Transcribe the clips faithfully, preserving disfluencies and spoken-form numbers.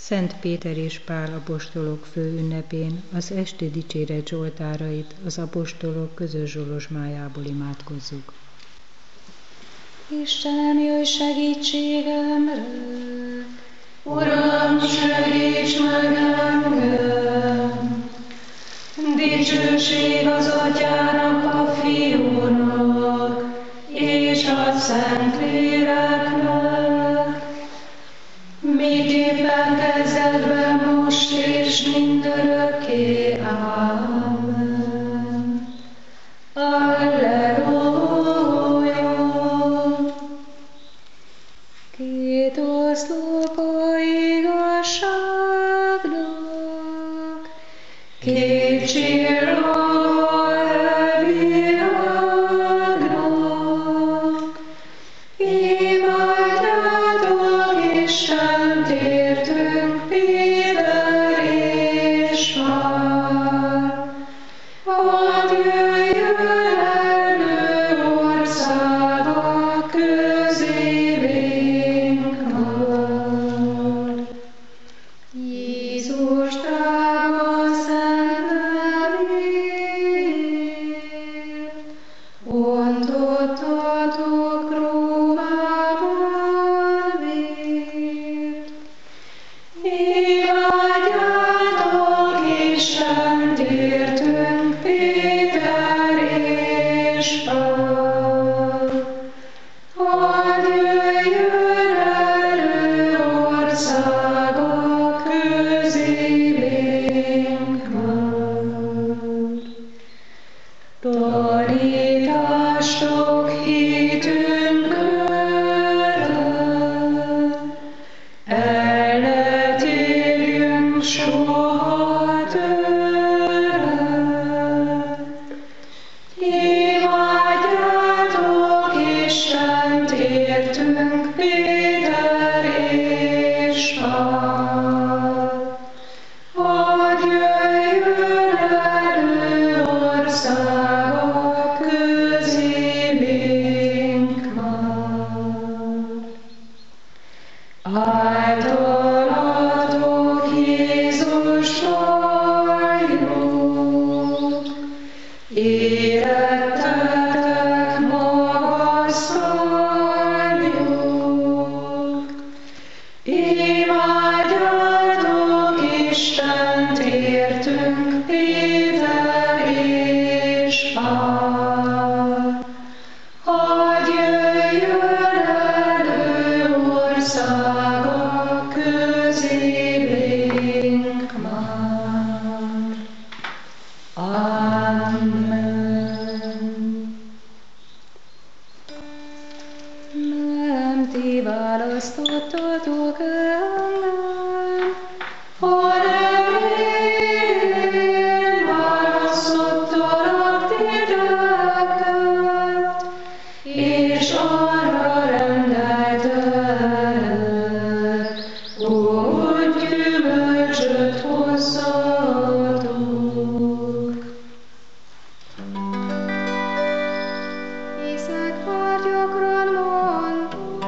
Szent Péter és Pál apostolok főünnepén az esti dicséret zsoltárait az apostolok közös zsolozsmájából imádkozzuk. Istenem, jöjj segítségemre! Uram, segíts meg engem! Dicsőség az Atyának, a Fiúnak, és a Szentléleknek, miképpen kezdetben, most és mindörökké. Amen. Alleluja! Két oszlopa igazságnak, két csillaga a világnak, imádjátok Istent, értünk Péter és Pál, hadd jöjjön elő országa közévénk majd. Jézus drága szent nevéért, ontottatok Rómában vért. Imádjátok Istent, értünk Péter és Pál, hadd jöjjön elő országa közévénk majd. Tanítástok hitünkön, el ne térjünk soha tőle. Imádjátok Istent, értünk Péter és Pál, hadd jöjjön elő országa közévénk majd. Általatok Jézus halljuk, érettetek magasztaljuk. Imádjátok Istent, értünk Péter és Pál, hadd jöjjön elő országa közévénk majd. Amen. Nem ti választottatok engem, hanem én választottalak titeket, és arra rendeltelek, hogy gyümölcsöt hozzatok. Hiszek, már gyakran mondom,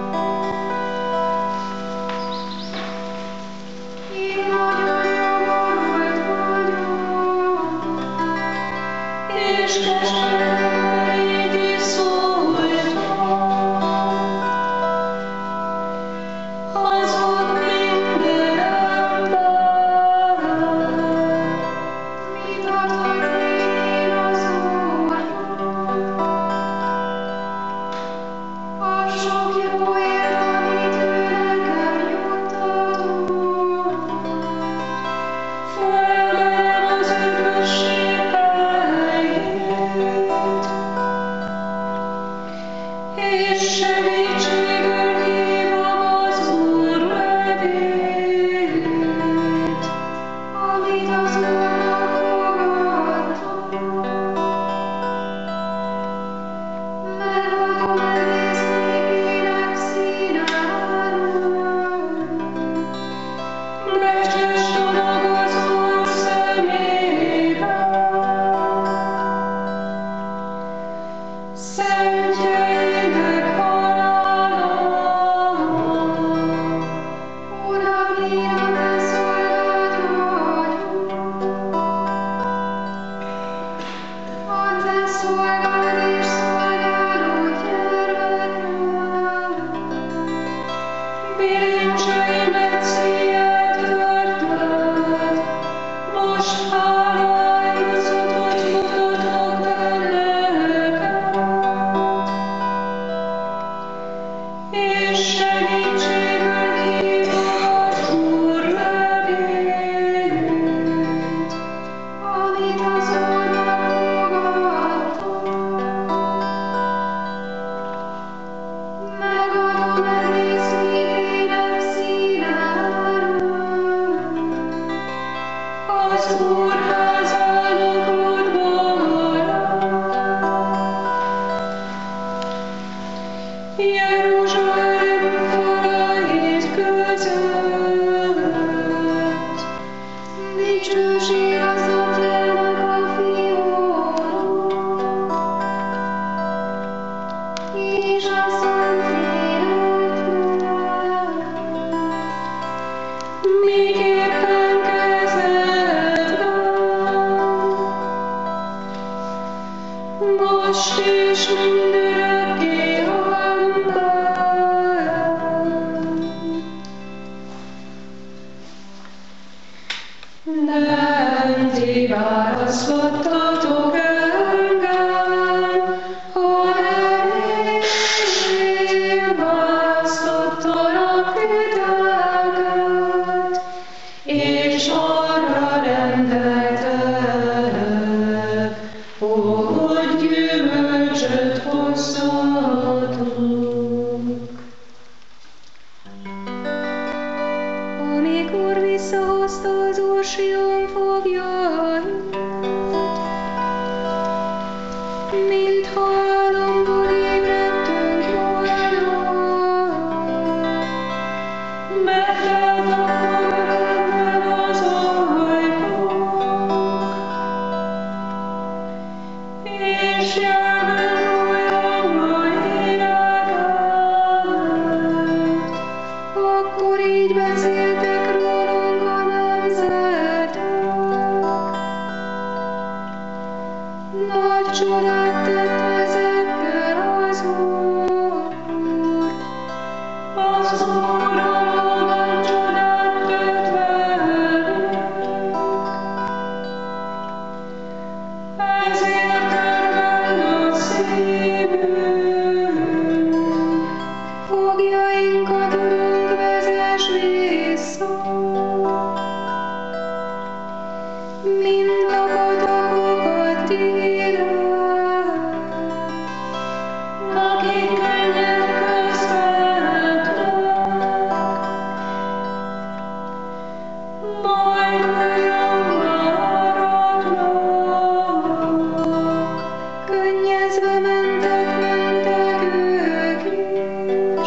én nagyon nyomorult vagyok, és keserűen így is szóltam. Hazug minden ember, mit adhatnék én az Úrnak? A sok jóért, amit ő nekem juttatott, felmenem az üdvösség helyét, és segítségül hívom az Úr nevét, amit az Úrnak fogadtam. Megadom egész népének színáról, becses dolog az Úr szemében. Szentjeinek halálom, Uram, lépcsőimet szíját törted, most hálázatot mutatok neked, és segítségül hívott Úr levét, amit az Úrnak fogadtam. Megadom egész népének színáról, az Úr házának udvarára, Jeruzsálem falait között. Dicsőség az Atyának a Fiúnak, és a Szentléleknek, miképpen kezdetben, most és mindörökké. Nem ti választottatok engem, hanem én választottalak titeket, és arra rendeltelek, hogy gyümölcsöt hozzatok. Amikor visszahozta az Úr Sion foglyait, mint halomból ébredtünk volna, megteltek örömmel az ajkok, és jelben újra énekelt, akkor így beszéltek rólunk a nemzetek. Nagy csodát tett ezekkel az Úr, az Úr valóban csodát tett velünk. Ezért örvend a szívünk, fogjainkat, Urunk, vezess vissza, mind a patakokat írják, akik könnyen közvetnek, majd olyan maradnak, könnyezve mentek, mentek ők is.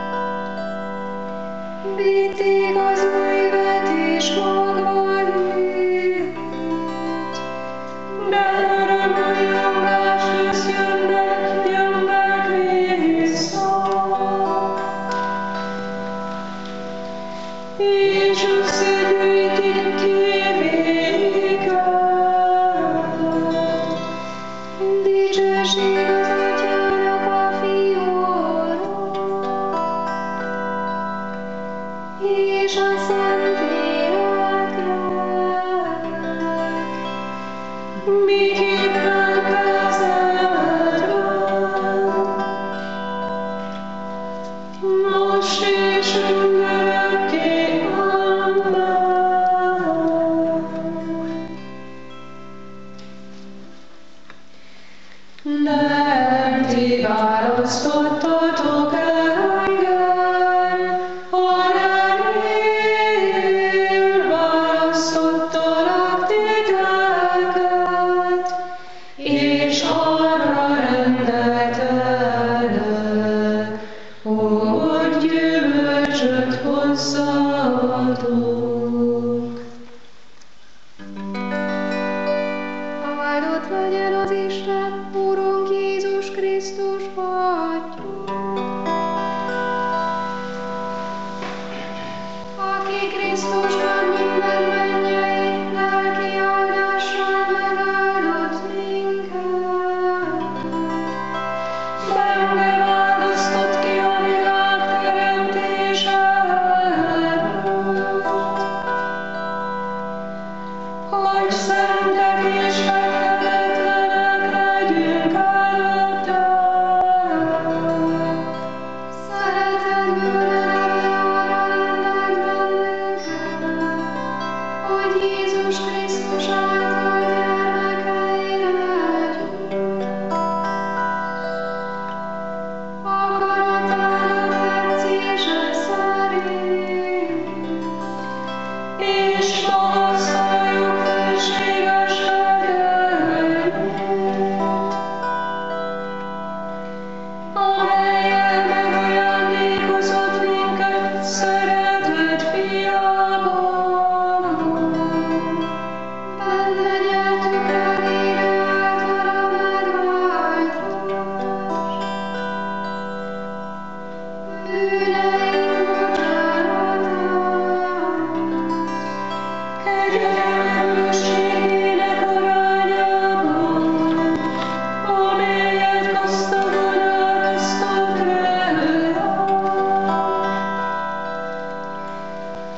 Vitték az új vetés magvaét, de örömújongás közt jönnek, jönnek vissza, és összegyűjtik kévéket. Dicsőség az Atyának, a Fiúnak, és a Szentléleknek, miképpen kezdetben, most és mindörökké. Amen. Nem ti választottatok engem, hanem én választottalak titeket, és arra rendeltelek, hogy gyümölcsöt hozzatok. Áldott legyen az Isten, Urunk Jézus Krisztus Atya, aki Krisztusban minden mennyei lelki áldással megáldott minket. Benne választott ki a világ teremtése előtt,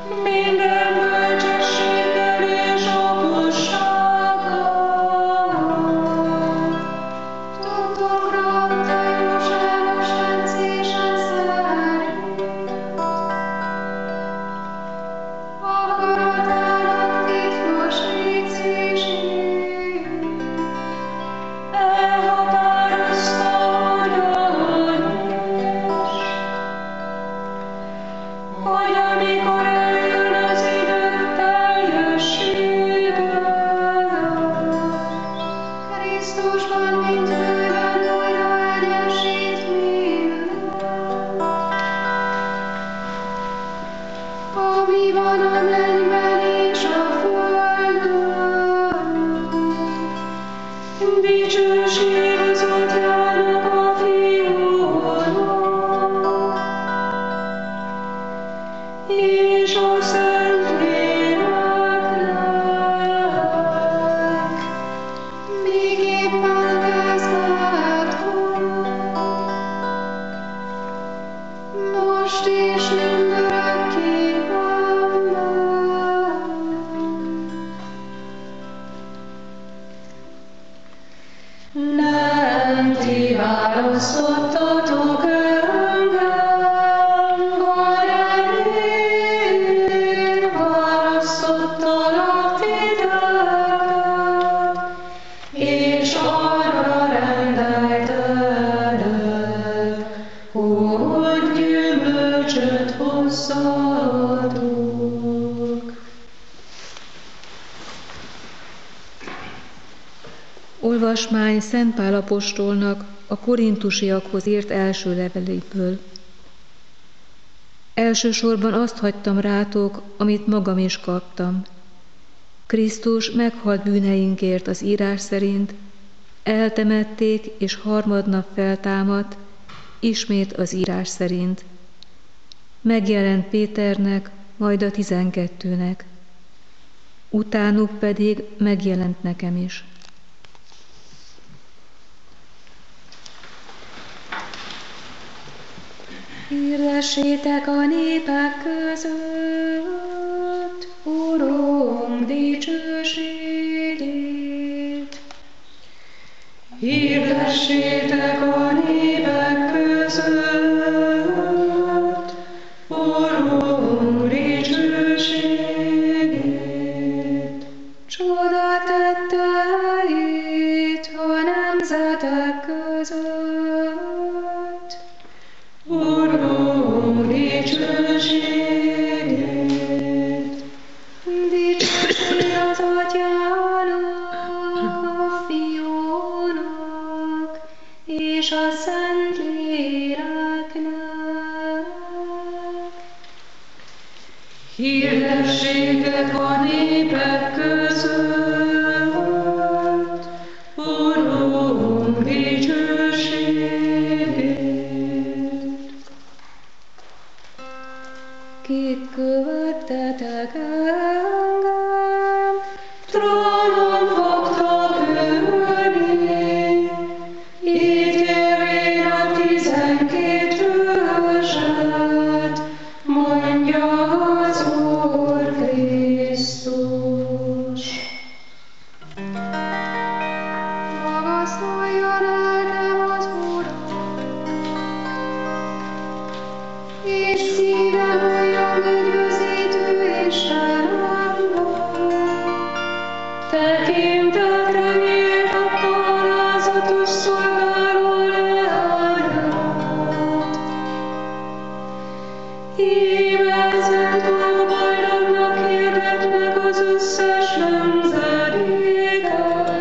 minden bölcsességgel és okossággal. Tudtokra adta jóságos tetszésen szerint, akaratának titkos végzését. Elhatározta, hogyan is, hogy amikor eljön az idő teljessége, Krisztusban mindőben újra egyesít mindent, ami van a mennyben és a földön. Dicsőség az Atyának, a Fiúnak, és a Szentléleknek, miképpen kezdett volt, most és mindörökké. Amen. Nem ti választottatok engem, hanem én választottalak titeket, és arra rendeltelek, hogy gyümölcsöt hozzatok. Olvasmány Szent Pál apostolnak a korintusiakhoz írt első leveléből. Elsősorban azt hagytam rátok, amit magam is kaptam. Krisztus meghalt bűneinkért az írás szerint, eltemették és harmadnap feltámadt, ismét az írás szerint. Megjelent Péternek, majd a tizenkettőnek. Utánuk pedig megjelent nekem is. Hirdessétek a népek között Urunk dicsőségét. Hirdessétek a népek között Urunk dicsőségét. Csoda tetteit a nemzetek között. Urunk dicsőségét. Dicsőség az Atyának, a Fiúnak és a Szentléleknek. Hirdessétek a népek között Urunk dicsőségét. Kik követtetek engem, trónon fogtok ülni, ítélvén a tizenkét őset, mondja az Úr Krisztus. Magasztaljon lelkem az Urat, és szívem olyan üdvözítő Istenemben. Tekintetre méltatta alázatos szolgáló leányát. Íme ezentúl boldognak hirdetnek az összes nemzedékek,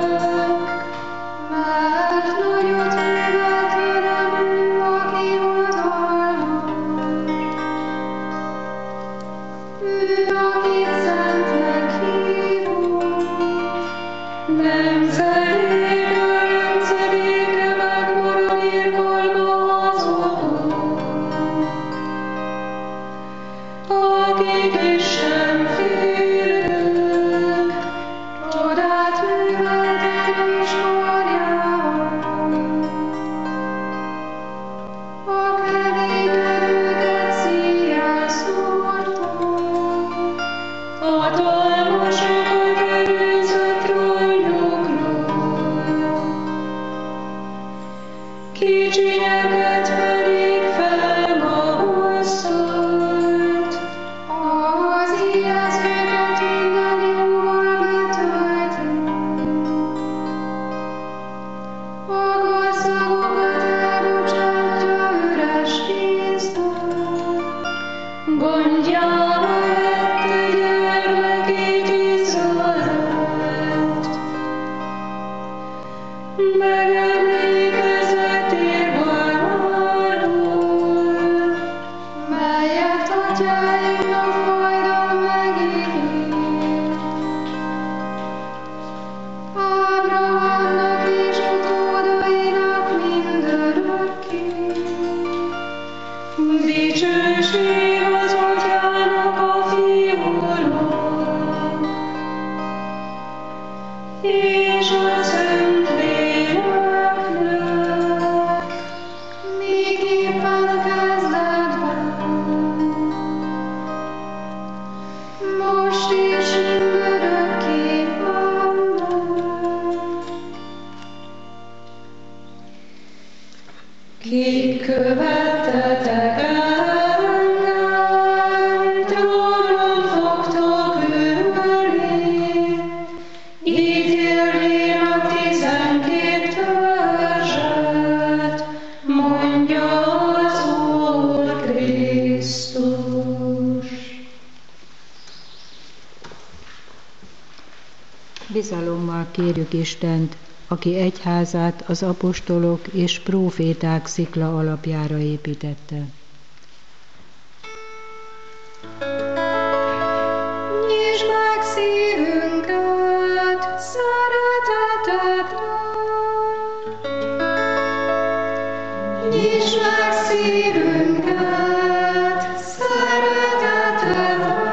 mert nagyot művelt velem ő, aki hatalmas. Ő, akit szentnek hívunk, nemzedékről nemzedékre megmarad irgalma azoknak, akik Isten félők, csodát műveltek iskoljában. A keményen őket szíjjel szórta, éjjelzőket minden jóval betölti. A gazdagokat elbocsátja üres kézből. Gondjába vette gyermekét Izraelt. Megemlékezett érválmáról, melyet atyáinknak hajdan megígért. Ábrahámnak és utódainak mindörökké. Dicsőség az Atyának a Fiúnak, és a Szentléleknek, miképpen kezdetben, most és mindörökké. Amen. Kik követtetek engem, trónon fogtok ülni, ítélvén a tizenkét törzset, mondja az Úr Krisztus. Bizalommal kérjük Istent, aki egyházát az apostolok és próféták szikla alapjára építette. Nyisd meg szívünket szeretetedre. Nyisd meg szívünket szeretetedre.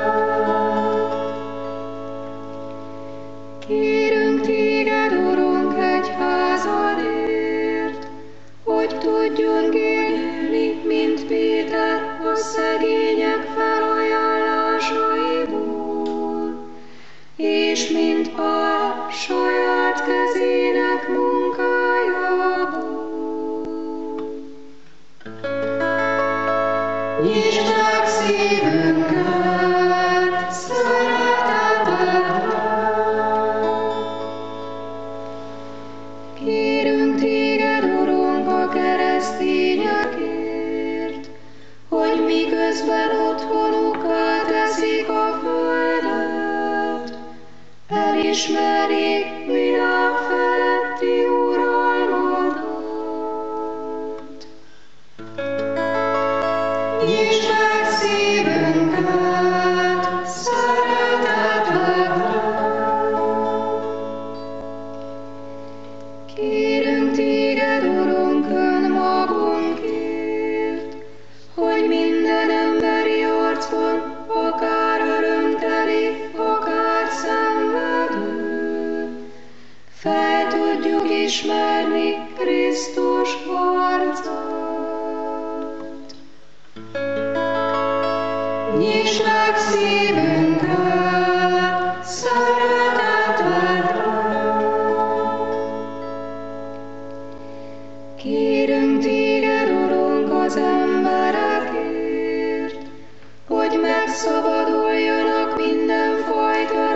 Kérünk téged, Urunk, egyházadért, hogy tudjunk élni, mint Péter, a szegények felajánlásaiból, és mint Pál saját kezének munkájából. Nyisd meg szívünket szeretetedre. Kérünk téged, Urunk, a keresztényekért, hogy miközben otthonukká teszik a földet, elismerjék világ feletti uralmadat. Nyisd meg szívünket szeretetedre. Kérünk téged, Urunk, önmagunkért, hogy minden emberi arcon, akár örömteli, akár szenvedő, fel tudjuk ismerni Krisztus arcát. Nyisd meg szívünket szeretetedre. Kérünk téged, Urunk, az emberekért, hogy megszabaduljanak mindenfajta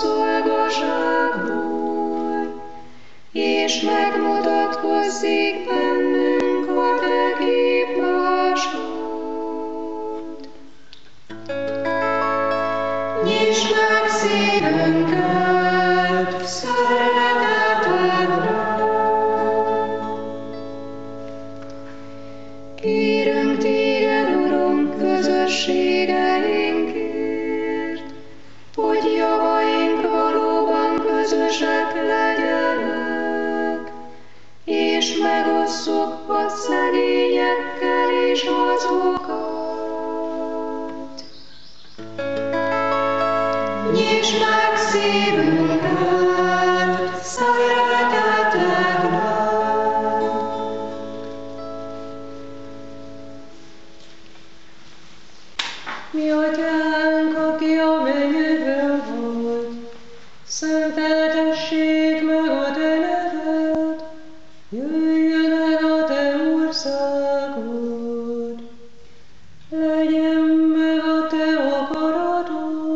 rabszolgaságból, és megmutatkozzék bennünk a te képmásod. Nyisd meg szívünket szeretetedre. Kérünk téged, Urunk, közösségeinkért, hogy javaink valóban közösek legyenek, és megosszuk a szegényekkel és azokat. Nyisd meg szívünket szeretetedre. Mi Atyánk, aki a mennyekben vagy, szenteltessék meg a te neved, jöjjön el a te országod, legyen meg a te akaratod,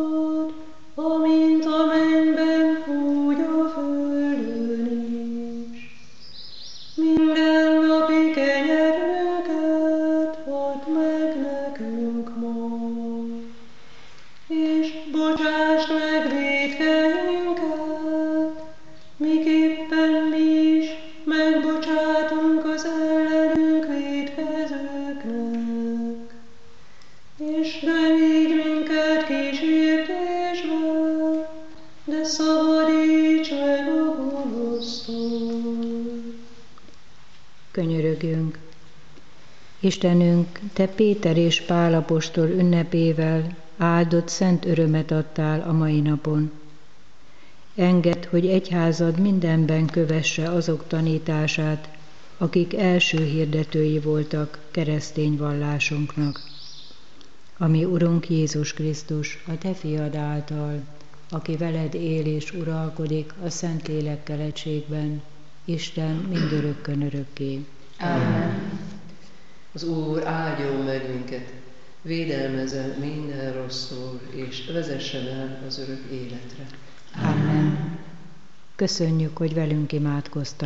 és bocsásd meg vétkeinket, miképpen mi is megbocsátunk az ellenünk vétkezőknek. És ne vigy minket kísértésbe, de szabadíts meg a gonosztól. Könyörögjünk! Istenünk, Te Péter és Pál apostol ünnepével áldott szent örömet adtál a mai napon. Engedd, hogy egyházad mindenben kövesse azok tanítását, akik első hirdetői voltak keresztény vallásunknak. Ami Urunk Jézus Krisztus, a Te fiad által, aki veled él és uralkodik a Szentlélekkel egységben, Isten mindörökkön örökké. Amen. Az Úr áldjon meg minket, védelmezzen minden rosszul, és vezessen el az örök életre. Amen. Köszönjük, hogy velünk imádkoztak.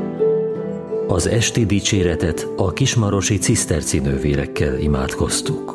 Az esti dicséretet a kismarosi ciszterci nővérekkel imádkoztuk.